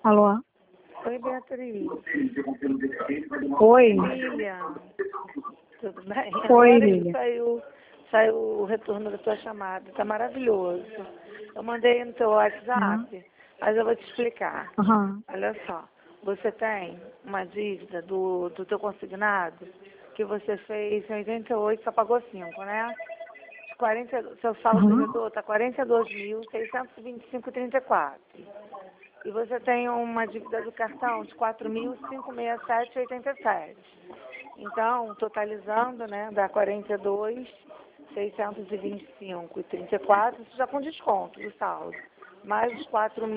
Alô? Oi, Beatriz. Oi. Lilian. Tudo bem? Oi, Agora Lilian. saiu o retorno da tua chamada. Tá maravilhoso. Eu mandei no teu WhatsApp, mas eu vou te explicar. Aham. Olha só. Você tem uma dívida do teu consignado que você fez em 88, só pagou 5, né? Seu saldo devedor está 42.625,34. E você tem uma dívida do cartão de 4.567,87. Então, totalizando, né, dá 42.625,34, isso já com desconto do saldo. Mais os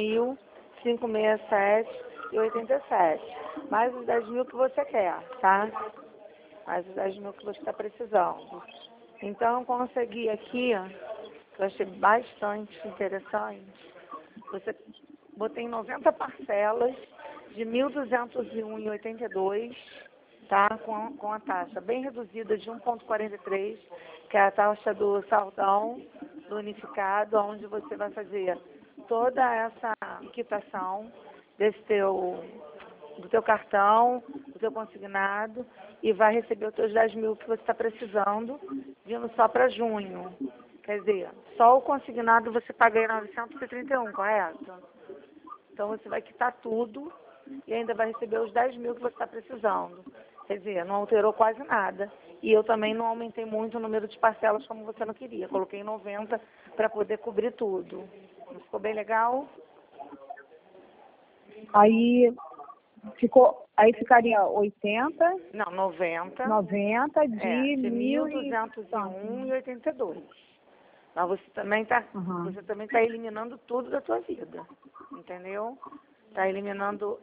4.567,87. Mais os 10.000 que você quer, tá? Mais os 10.000 que você está precisando. Então, eu consegui aqui, ó, que eu achei bastante interessante. Você botei em 90 parcelas de 1.201,82, tá? Com a taxa bem reduzida de 1,43, que é a taxa do saldão, do unificado, onde você vai fazer toda essa quitação do teu cartão, do teu consignado, e vai receber os teus 10.000 que você está precisando, vindo só para junho. Quer dizer, só o consignado você paga aí 931, correto? Então você vai quitar tudo e ainda vai receber os 10.000 que você está precisando. Quer dizer, não alterou quase nada. E eu também não aumentei muito o número de parcelas como você não queria. Coloquei 90 para poder cobrir tudo. Não ficou bem legal? Aí ficaria 80, Não, 90. 90 de De 1.000 1.201,82. Mas você também tá eliminando tudo da tua vida, entendeu? Está eliminando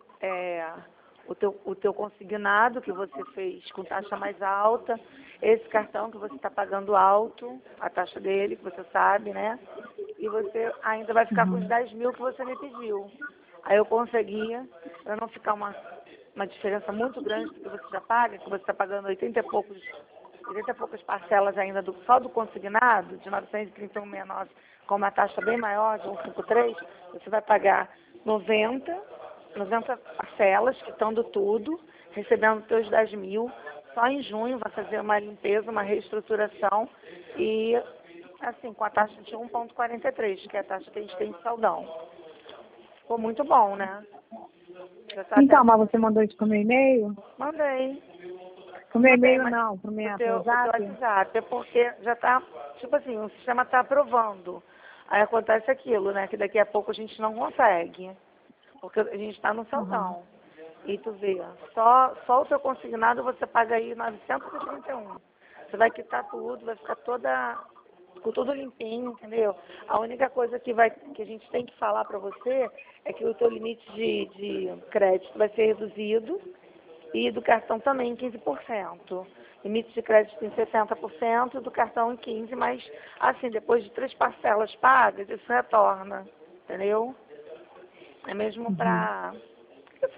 o teu consignado que você fez com taxa mais alta, esse cartão que você está pagando alto, a taxa dele, que você sabe, né? E você ainda vai ficar com os 10.000 que você me pediu. Aí eu conseguia, para não ficar uma diferença muito grande do que você já paga, que você está pagando 80 e poucas parcelas ainda só do consignado, de 931,69, com uma taxa bem maior, de 153, você vai pagar 90 parcelas, quitando tudo, recebendo os teus 10.000. Só em junho vai fazer uma limpeza, uma reestruturação e, assim, com a taxa de 1,43, que é a taxa que a gente tem de saldão. Ficou muito bom, né? Então, mas você mandou isso pro meu e-mail? Mandei. Pro meu e-mail não, pro meu O teu WhatsApp? WhatsApp, é porque já tá, tipo assim, o sistema tá aprovando. Aí acontece aquilo, né? Que daqui a pouco a gente não consegue. Porque a gente está no saldão. E tu vê, só o teu consignado você paga aí 931. Você vai quitar tudo, vai ficar com tudo limpinho, entendeu? A única coisa que a gente tem que falar para você é que o teu limite de crédito vai ser reduzido e do cartão também em 15%. Limite de crédito em 60%, do cartão em 15%, mas assim, depois de 3 parcelas pagas, isso retorna, entendeu? É mesmo para... Isso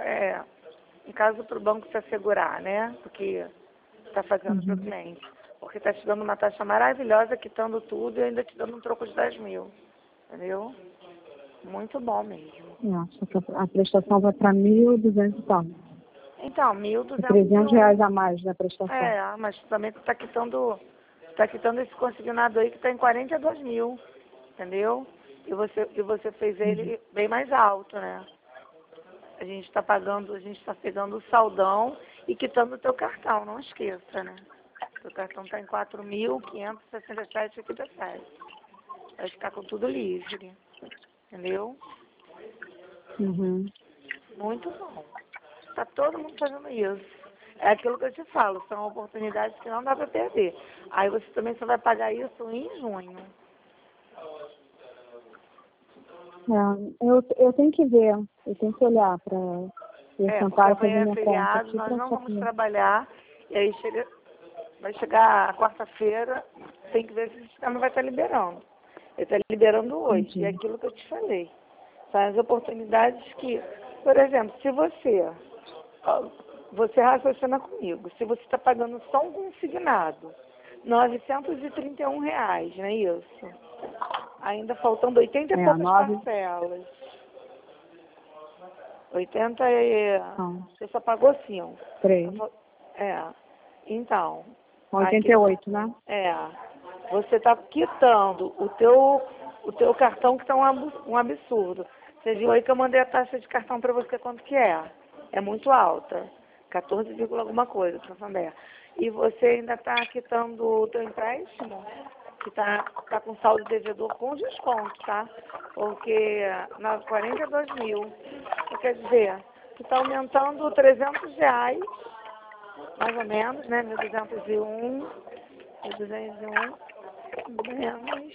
em caso para o banco se assegurar, né? Porque está fazendo para o cliente. Porque está te dando uma taxa maravilhosa, quitando tudo e ainda te dando um troco de 10.000. Entendeu? Muito bom mesmo. Só que a prestação vai para 1.200 e tal. Então, 1.201. R$300 a mais da prestação. Mas também tu está quitando esse consignado aí que está em 42.000. Entendeu? E você fez ele bem mais alto, né? A gente está pegando o saldão e quitando o teu cartão, não esqueça, né? O cartão está em 4.567,87. Vai ficar com tudo livre, entendeu? Muito bom. Está todo mundo fazendo isso. É aquilo que eu te falo, são oportunidades que não dá para perder. Aí você também só vai pagar isso em junho. Eu tenho que ver, eu tenho que olhar para Porque amanhã é feriado, nós não vamos trabalhar, e aí vai chegar a quarta-feira, tem que ver se o sistema vai estar liberando. Ele está liberando hoje, e é aquilo que eu te falei. São as oportunidades que, por exemplo, se você raciocina comigo, se você está pagando só um consignado, R$931, não é isso? Ainda faltando 80 e poucas parcelas. 80 e... Não, Você só pagou 5. 3. É. Então... 88, né? Você está quitando o teu cartão, que está um absurdo. Você viu aí que eu mandei a taxa de cartão para você, quanto que é? É muito alta. 14, alguma coisa, Santander. E você ainda está quitando o teu empréstimo, que tá com saldo devedor com desconto, tá? Porque na 42 mil, quer dizer, tu está aumentando R$ 300, mais ou menos, né? 1.201, 1.201, menos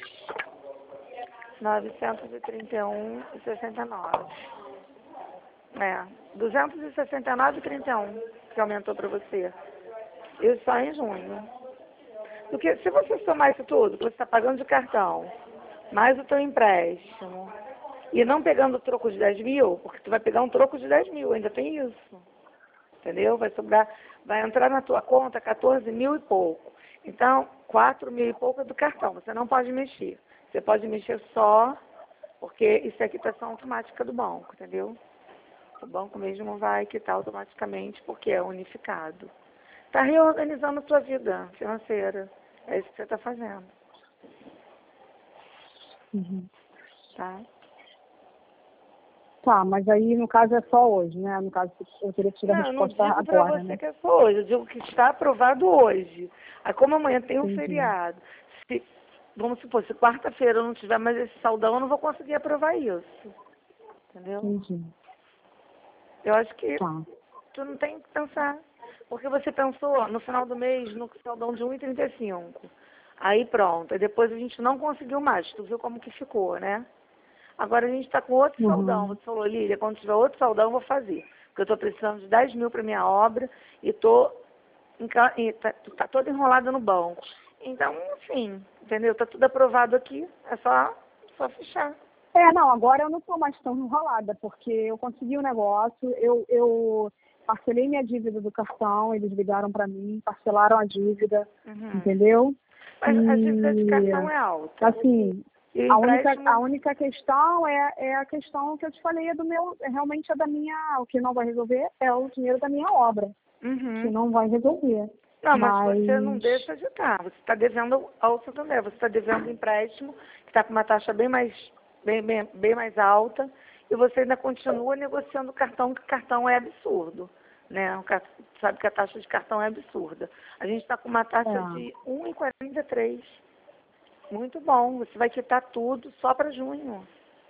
931,69. 269,31 que aumentou para você. Isso só em junho. Porque se você somar isso tudo, que você está pagando de cartão, mais o teu empréstimo, e não pegando o troco de 10 mil, porque tu vai pegar um troco de 10 mil, ainda tem isso. Entendeu? Vai sobrar, vai entrar na tua conta 14 mil e pouco. Então, 4 mil e pouco é do cartão, você não pode mexer. Você pode mexer só, porque isso é quitação automática do banco, entendeu? O banco mesmo vai quitar automaticamente, porque é unificado. Está reorganizando a tua vida financeira. É isso que você está fazendo. Uhum. Tá? Tá, mas aí no caso é só hoje, né? No caso eu teria que tirar a Não, eu não resposta digo para agora, você né? que é só hoje, eu digo que está aprovado hoje. Aí como amanhã tem um Entendi. feriado, se, vamos supor, se quarta-feira eu não tiver mais esse saldão, eu não vou conseguir aprovar isso. Entendeu? Entendi. Eu acho que Tá. tu não tem que pensar. Porque você pensou no final do mês no saldão de 1,35. Aí pronto. Aí depois a gente não conseguiu mais. Tu viu como que ficou, né? Agora a gente está com outro saldão. Uhum. Você falou, Lília, quando tiver outro saldão eu vou fazer. Porque eu estou precisando de 10 mil para minha obra e tá toda enrolada no banco. Então, enfim, entendeu? Tá tudo aprovado aqui. É só fechar. Não, agora eu não estou mais tão enrolada, porque eu consegui o negócio, eu parcelei minha dívida do cartão, eles ligaram para mim, parcelaram a dívida, Uhum. entendeu? Mas a dívida de E, cartão é alta. assim, E o a empréstimo... única questão é a questão que eu te falei, realmente é da minha, o que não vai resolver é o dinheiro da minha obra, que Uhum. não vai resolver. Não, mas você não Mas, deixa de estar. Você está devendo ao Santander. Você está devendo um empréstimo que está com uma taxa bem mais alta e você ainda continua negociando o cartão, que o cartão é absurdo. Né? Sabe que a taxa de cartão é absurda. A gente está com uma taxa de 1,43. Muito bom. Você vai quitar tudo só para junho.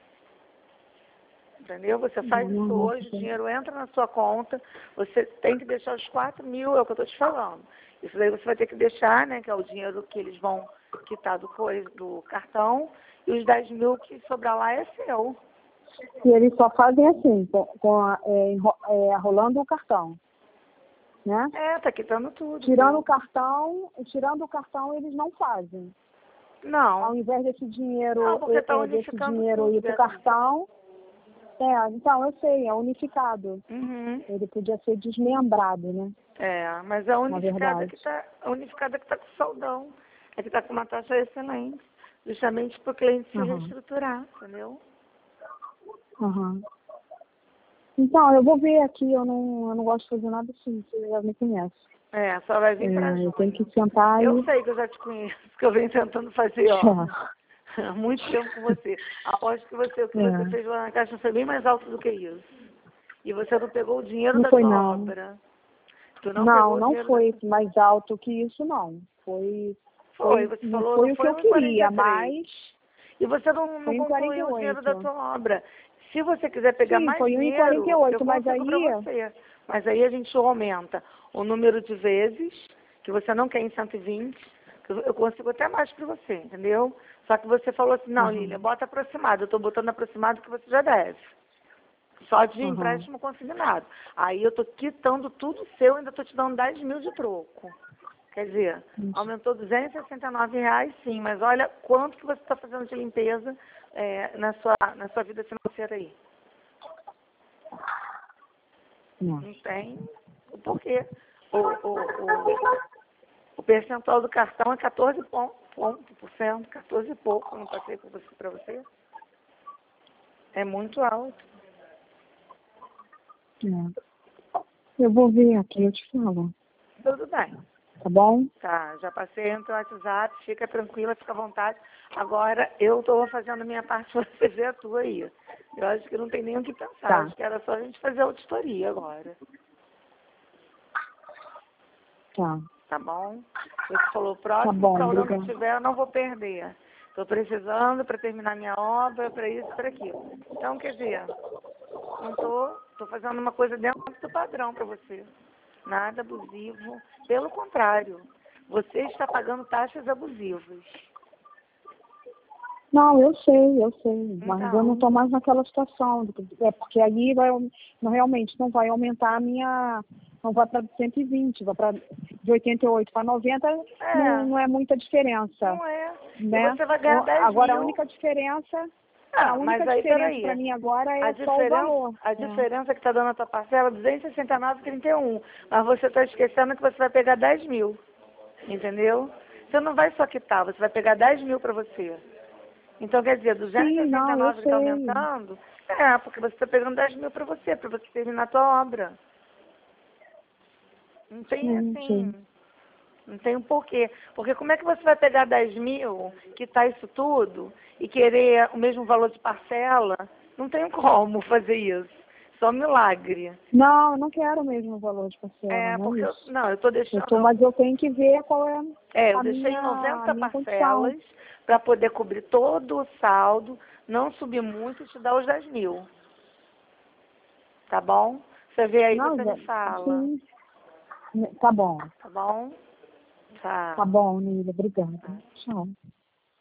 Entendeu? Você faz isso hoje, o dinheiro entra na sua conta, você tem que deixar os 4 mil, é o que eu estou te falando. Isso daí você vai ter que deixar, né, que é o dinheiro que eles vão quitar do cartão, e os 10 mil que sobrar lá é seu. e eles só fazem assim, rolando o cartão, né? Tá quitando tudo. Tirando Viu? o cartão eles não fazem. Não. Ao invés desse Não, dinheiro, porque está desse unificando dinheiro tudo, ir para o Beatriz. cartão, então eu sei, é unificado. Uhum. Ele podia ser desmembrado, né? Mas a Na unificada verdade. que está com saudão. É que está com uma taxa excelente. Justamente para o cliente se Aham. reestruturar, entendeu? Aham. Então, eu vou ver aqui, eu não gosto de fazer nada assim, você já me conhece. Só vai vir para Eu tenho que junho. sentar Eu e. sei que eu já te conheço, que eu venho tentando fazer, há muito tempo com você. Aposto que o que você fez lá na Caixa foi bem mais alto do que isso. E você não pegou o dinheiro Não da foi, tua não. obra. Tu não pegou o Não dinheiro da foi tua... mais alto que isso, não. Você Não falou, não foi o que foi eu queria, 1,43. mas E você não foi em concluiu o dinheiro da 48. tua obra. Se você quiser pegar Sim, mais foi um em dinheiro, eu 48, mas consigo para aí. você. Mas aí a gente aumenta o número de vezes, que você não quer em 120, que eu consigo até mais para você, entendeu? Só que você falou assim, não, Lília, bota aproximado. Eu estou botando aproximado que você já deve. Só de empréstimo consignado. Aí eu estou quitando tudo seu, ainda estou te dando 10 mil de troco. Quer dizer, aumentou R$ 269, sim, mas olha quanto que você está fazendo de limpeza na sua vida financeira aí. Não tem o porquê. O percentual do cartão é 14 por cento, 14 e pouco, não passei para você. É muito alto. É. Eu vou ver aqui, eu te falo. Tudo bem. Tá bom? Tá, já passei no teu WhatsApp, fica tranquila, fica à vontade. Agora eu estou fazendo a minha parte pra você ver a tua aí. Eu acho que não tem nem o que pensar, Tá. acho que era só a gente fazer a auditoria agora. Tá. Tá bom? Você falou, o próximo bom, programa que obrigada. tiver eu não vou perder. Estou precisando para terminar minha obra, para isso, para aquilo. Então, quer dizer, não tô fazendo uma coisa dentro do padrão para você. Nada abusivo. Pelo contrário, você está pagando taxas abusivas. Não, eu sei. Mas Então. eu não estou mais naquela situação. É porque aí não, realmente não vai aumentar a minha. Não vai para 120, vai para de 88 para 90, não é muita diferença. Não é. Né? E você vai ganhar 10 agora mil. A única diferença Mas aí, diferença para mim agora é só o valor. A diferença que está dando a tua parcela é 269,31. Mas você está esquecendo que você vai pegar 10 mil. Entendeu? Você não vai só quitar, você vai pegar 10 mil para você. Então, quer dizer, 269 que está aumentando, porque você está pegando 10 mil para você terminar a tua obra. Não tem assim, não tem um porquê. Porque como é que você vai pegar 10 mil, quitar isso tudo, e querer o mesmo valor de parcela? Não tem como fazer isso. Só um milagre. Não, eu não quero o mesmo valor de parcela, Porque é isso. eu estou deixando... Mas eu tenho que ver qual é eu deixei minha, 90 minha parcelas para poder cobrir todo o saldo, não subir muito e te dar os 10 mil. Tá bom? Você vê aí, você me fala. Sim. Tá bom. Tá bom? Tá. Tá bom, Nília. Obrigada. Tchau.